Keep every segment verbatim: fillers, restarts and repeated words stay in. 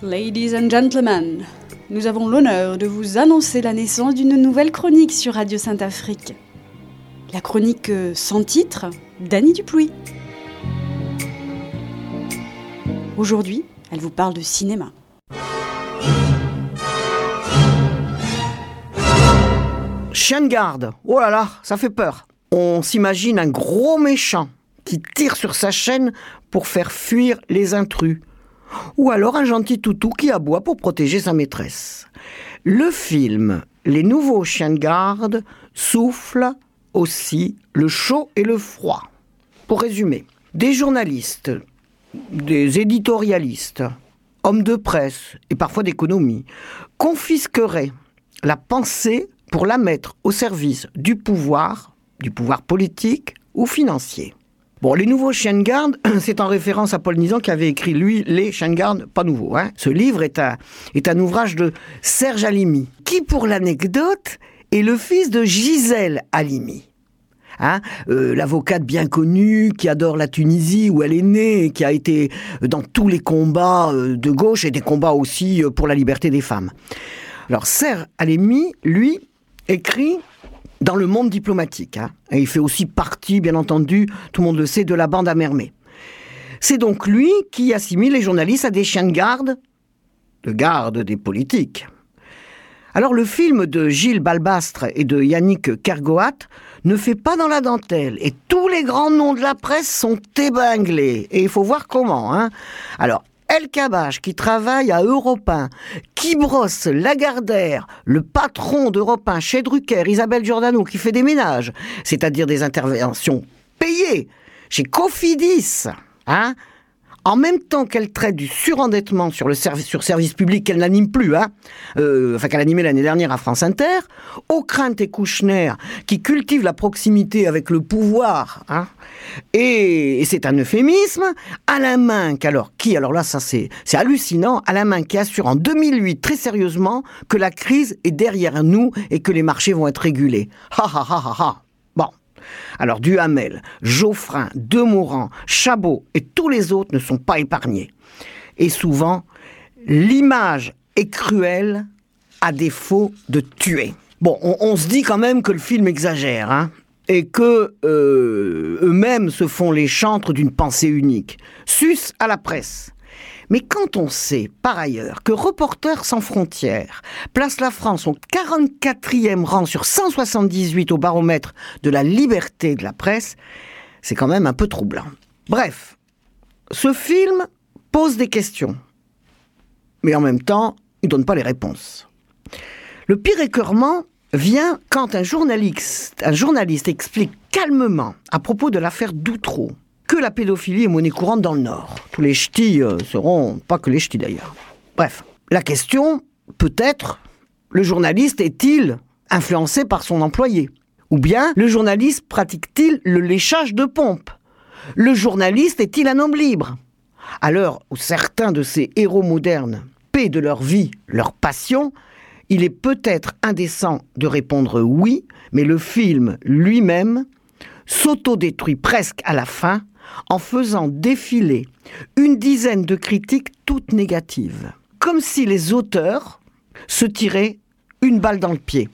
Ladies and gentlemen, nous avons l'honneur de vous annoncer la naissance d'une nouvelle chronique sur Radio Sainte-Afrique. La chronique euh, sans titre d'Annie Duplouy. Aujourd'hui, elle vous parle de cinéma. Chien de garde, oh là là, ça fait peur. On s'imagine un gros méchant qui tire sur sa chaîne pour faire fuir les intrus. Ou alors un gentil toutou qui aboie pour protéger sa maîtresse. Le film Les Nouveaux Chiens de garde souffle aussi le chaud et le froid. Pour résumer, des journalistes, des éditorialistes, hommes de presse et parfois d'économie confisqueraient la pensée pour la mettre au service du pouvoir, du pouvoir politique ou financier. Bon, Les Nouveaux Chiens de garde, c'est en référence à Paul Nizan qui avait écrit, lui, Les Chiens de garde, pas nouveaux. Hein. Ce livre est un, est un ouvrage de Serge Halimi, qui, pour l'anecdote, est le fils de Gisèle Halimi. Hein, euh, l'avocate bien connue qui adore la Tunisie où elle est née et qui a été dans tous les combats de gauche et des combats aussi pour la liberté des femmes. Alors Serge Halimi, lui, écrit dans le monde diplomatique. Hein, et il fait aussi partie, bien entendu, tout le monde le sait, de la bande à Mermet. C'est donc lui qui assimile les journalistes à des chiens de garde, de garde des politiques. Alors le film de Gilles Balbastre et de Yannick Kergoat ne fait pas dans la dentelle et tous les grands noms de la presse sont épinglés et il faut voir comment. Hein. Alors El Kabbach qui travaille à Europe un, qui brosse Lagardère, le patron d'Europe un chez Drucker, Isabelle Giordano qui fait des ménages, c'est-à-dire des interventions payées chez Cofidis, hein. En même temps qu'elle traite du surendettement sur le service, sur service public qu'elle n'anime plus, hein, euh, enfin qu'elle animait l'année dernière à France Inter, Ockrent et Kouchner qui cultivent la proximité avec le pouvoir, hein, et, et c'est un euphémisme, Alain Minc, alors qui, alors là ça c'est, c'est hallucinant, Alain Minc qui assure en deux mille huit très sérieusement que la crise est derrière nous et que les marchés vont être régulés. Ha ha ha ha ha. Bon. Alors Duhamel, Geoffrin, Demorand, Chabot et tous les autres ne sont pas épargnés. Et souvent, l'image est cruelle à défaut de tuer. Bon, on, on se dit quand même que le film exagère, hein, et que euh, eux-mêmes se font les chantres d'une pensée unique. Sus à la presse. Mais quand on sait, par ailleurs, que Reporters sans frontières place la France au quarante-quatrième rang sur cent soixante-dix-huit au baromètre de la liberté de la presse, c'est quand même un peu troublant. Bref, ce film pose des questions, mais en même temps, il ne donne pas les réponses. Le pire écœurement vient quand un journaliste, un journaliste explique calmement à propos de l'affaire Doutreau que la pédophilie est monnaie courante dans le Nord. Tous les ch'tis euh, seront, pas que les ch'tis d'ailleurs. Bref, la question, peut-être, le journaliste est-il influencé par son employé ? Ou bien, le journaliste pratique-t-il le léchage de pompe ? Le journaliste est-il un homme libre ? À l'heure où certains de ces héros modernes paient de leur vie leur passion, il est peut-être indécent de répondre oui, mais le film lui-même s'autodétruit presque à la fin en faisant défiler une dizaine de critiques toutes négatives. Comme si les auteurs se tiraient une balle dans le pied.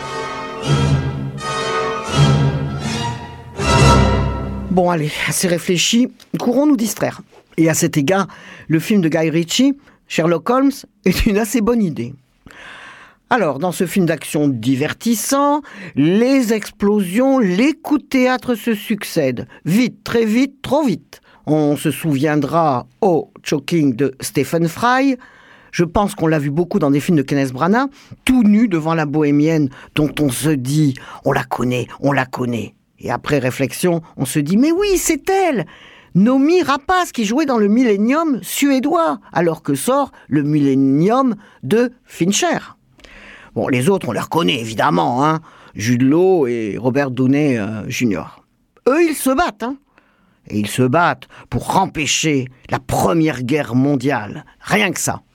Bon allez, assez réfléchi, courons nous distraire. Et à cet égard, le film de Guy Ritchie, Sherlock Holmes, est une assez bonne idée. Alors, dans ce film d'action divertissant, les explosions, les coups de théâtre se succèdent. Vite, très vite, trop vite. On se souviendra au Choking de Stephen Fry. Je pense qu'on l'a vu beaucoup dans des films de Kenneth Branagh, tout nu devant la bohémienne dont on se dit « on la connaît, on la connaît ». Et après réflexion, on se dit « mais oui, c'est elle !» Noomi Rapace qui jouait dans le Millennium suédois, alors que sort le Millennium de Fincher. Bon, les autres, on les reconnaît, évidemment, hein. Jude Law et Robert Downey euh, junior Eux, ils se battent, hein. Et ils se battent pour empêcher la Première Guerre mondiale. Rien que ça.